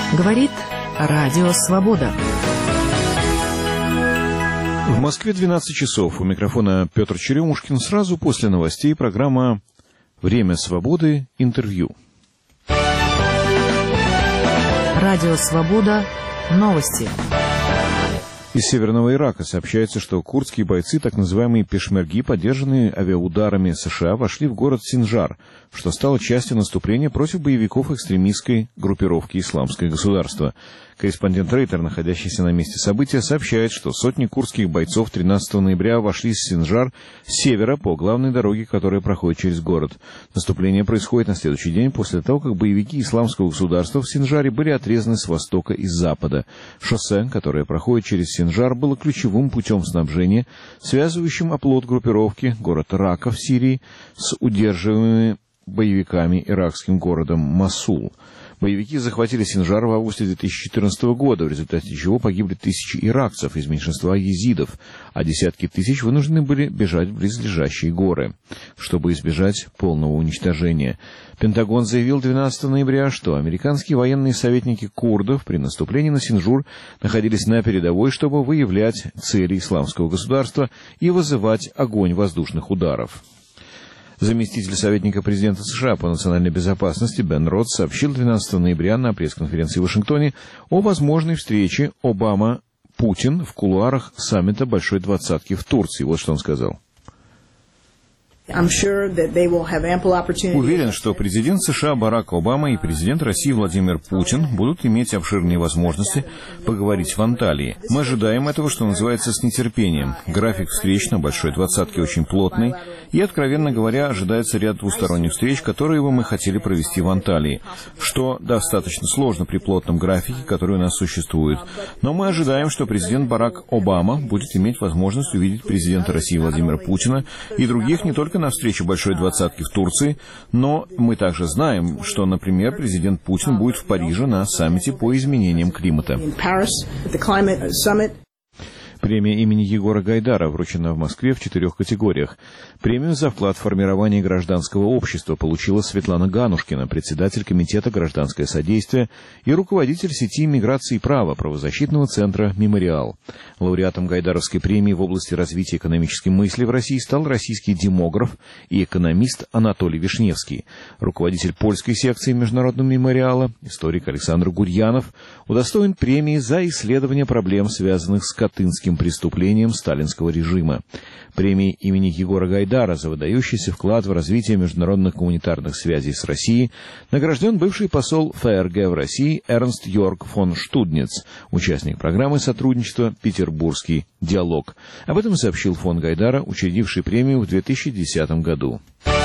Говорит Радио Свобода. В Москве 12 часов. У микрофона Петр Черемушкин. Сразу после новостей программа «Время свободы. Интервью». Радио Свобода. Новости. Из Северного Ирака сообщается, что курдские бойцы, так называемые пешмерги, поддержанные авиаударами США, вошли в город Синджар, что стало частью наступления против боевиков экстремистской группировки «Исламское государство». Корреспондент Рейтер, находящийся на месте события, сообщает, что сотни курдских бойцов 13 ноября вошли в Синджар с севера по главной дороге, которая проходит через город. Наступление происходит на следующий день после того, как боевики «Исламского государства» в Синджаре были отрезаны с востока и запада. Шоссе, которое проходит через Синджар, было ключевым путем снабжения, связывающим оплот группировки, город Рака в Сирии, с удерживаемыми боевиками иракским городом Мосул. Боевики захватили Синджар в августе 2014 года, в результате чего погибли тысячи иракцев из меньшинства езидов, а десятки тысяч вынуждены были бежать в близлежащие горы, чтобы избежать полного уничтожения. Пентагон заявил 12 ноября, что американские военные советники курдов при наступлении на Синджар находились на передовой, чтобы выявлять цели исламского государства и вызывать огонь воздушных ударов. Заместитель советника президента США по национальной безопасности Бен Ротс сообщил 12 ноября на пресс-конференции в Вашингтоне о возможной встрече Обама-Путин в кулуарах саммита Большой Двадцатки в Турции. Вот что он сказал. Уверен, что президент США Барак Обама и президент России Владимир Путин будут иметь обширные возможности поговорить в Анталии. Мы ожидаем этого, что называется, с нетерпением. График встреч на Большой Двадцатке очень плотный, и, откровенно говоря, ожидается ряд двусторонних встреч, которые бы мы хотели провести в Анталии, что достаточно сложно при плотном графике, который у нас существует. Но мы ожидаем, что президент Барак Обама будет иметь возможность увидеть президента России Владимира Путина и других не только на встрече Большой Двадцатки в Турции, но мы также знаем, что, например, президент Путин будет в Париже на саммите по изменениям климата. Премия имени Егора Гайдара вручена в Москве в 4 категориях. Премию за вклад в формирование гражданского общества получила Светлана Ганушкина, председатель Комитета «Гражданское содействие» и руководитель сети миграции и права правозащитного центра «Мемориал». Лауреатом Гайдаровской премии в области развития экономической мысли в России стал российский демограф и экономист Анатолий Вишневский. Руководитель польской секции Международного мемориала, историк Александр Гурьянов, удостоен премии за исследование проблем, связанных с катынским преступлением сталинского режима. Премией имени Егора Гайдара за выдающийся вклад в развитие международных гуманитарных связей с Россией награжден бывший посол ФРГ в России Эрнст Йорг фон Штуднец, участник программы сотрудничества «Петербургский диалог». Об этом сообщил фонд Гайдара, учредивший премию в 2010 году.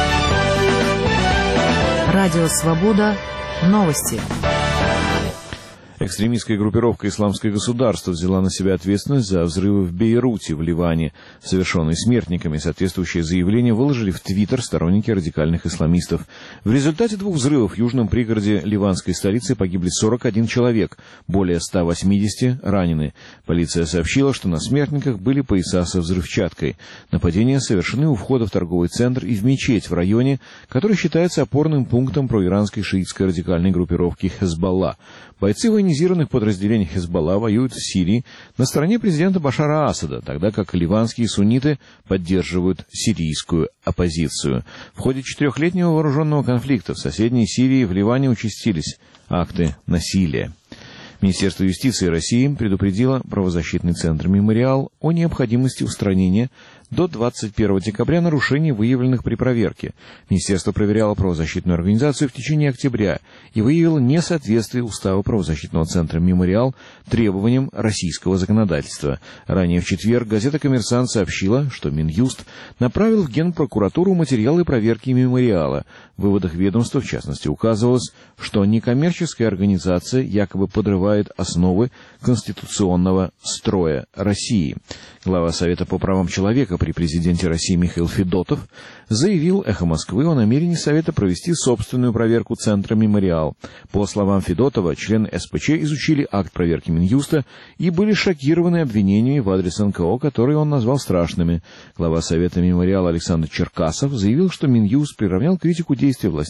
Радио Свобода. Новости. Экстремистская группировка «Исламское государство» взяла на себя ответственность за взрывы в Бейруте, в Ливане, совершенные смертниками. Соответствующее заявление выложили в Твиттер сторонники радикальных исламистов. В результате 2 взрывов в южном пригороде ливанской столицы погибли 41 человек, более 180 ранены. Полиция сообщила, что на смертниках были пояса со взрывчаткой. Нападения совершены у входа в торговый центр и в мечеть в районе, который считается опорным пунктом проиранской шиитской радикальной группировки «Хезболла». Бойцы военизированных подразделений Хезболла воюют в Сирии на стороне президента Башара Асада, тогда как ливанские сунниты поддерживают сирийскую оппозицию. В ходе 4-летнего вооруженного конфликта в соседней Сирии в Ливане участились акты насилия. Министерство юстиции России предупредило правозащитный центр «Мемориал» о необходимости устранения до 21 декабря нарушений, выявленных при проверке. Министерство проверяло правозащитную организацию в течение октября и выявило несоответствие устава правозащитного центра «Мемориал» требованиям российского законодательства. Ранее в четверг газета «Коммерсант» сообщила, что Минюст направил в Генпрокуратуру материалы проверки «Мемориала». В выводах ведомства, в частности, указывалось, что некоммерческая организация якобы подрывает основы конституционного строя России. Глава Совета по правам человека при президенте России Михаил Федотов заявил «Эхо Москвы» о намерении Совета провести собственную проверку Центра «Мемориал». По словам Федотова, члены СПЧ изучили акт проверки Минюста и были шокированы обвинениями в адрес НКО, которые он назвал страшными. Глава Совета «Мемориал» Александр Черкасов заявил, что Минюст приравнял критику действий властей